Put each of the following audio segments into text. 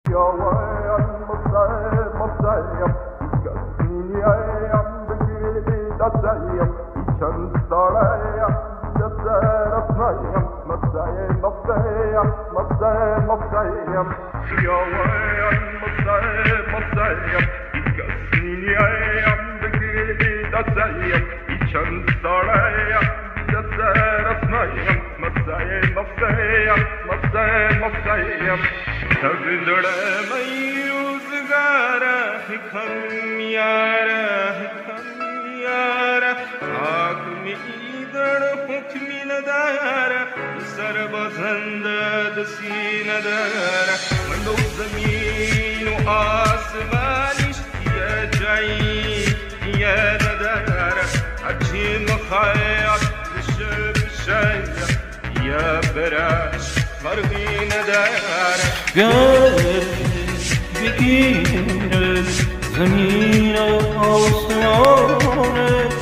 زمین و آسمان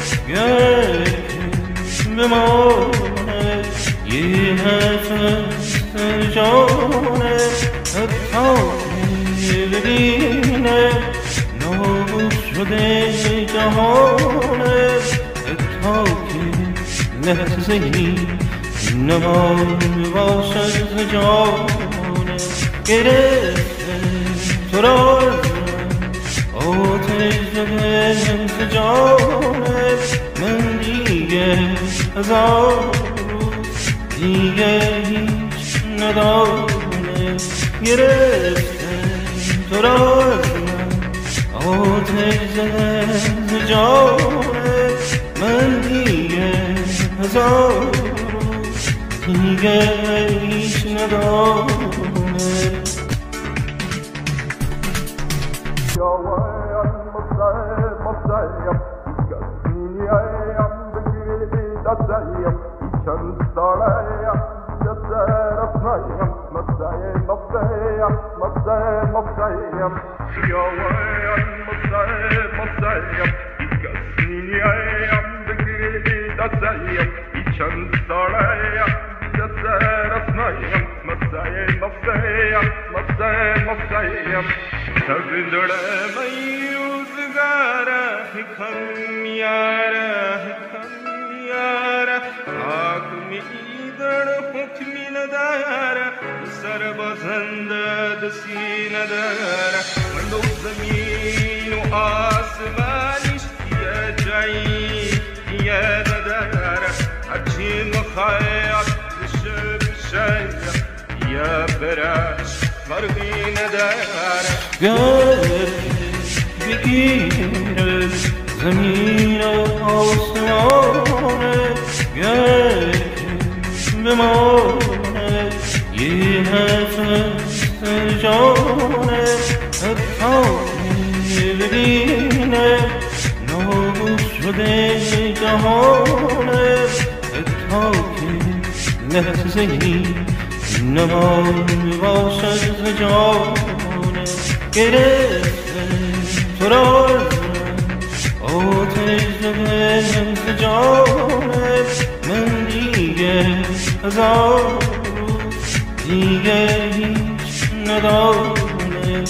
بمانه یه نفس جانه حتی ببینه نابود شده جهانه حتی که لحظه ای نمان باشد جانه گرفته تو را آتش زده جانه من دیگه هزار روز دیگه هیچ ندانه گرفته تو را آتش زده جانه من دیگه هزار روز دیگه هیچ ندانه بگیره زمین و آسمانه بمانه یه نفس جانه حتی ببینه نابود شده جهانه حتی که لحظه ای نمان باشد جانه گرفته تو را آتش زده جانه من دیگه هزار روز دیگه هیچ ندانه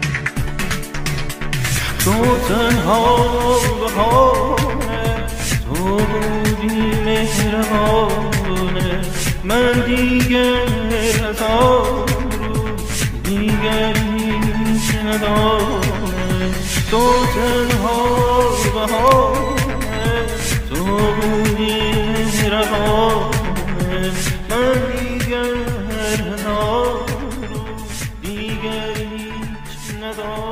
تو تنها بهانه تو بودی مهربانه من دیگه هزار روز دیگه هیچ ندانه تو تنها بهانه تو بودی مهربانه من دیگه هزار روز دیگه هیچ ندانه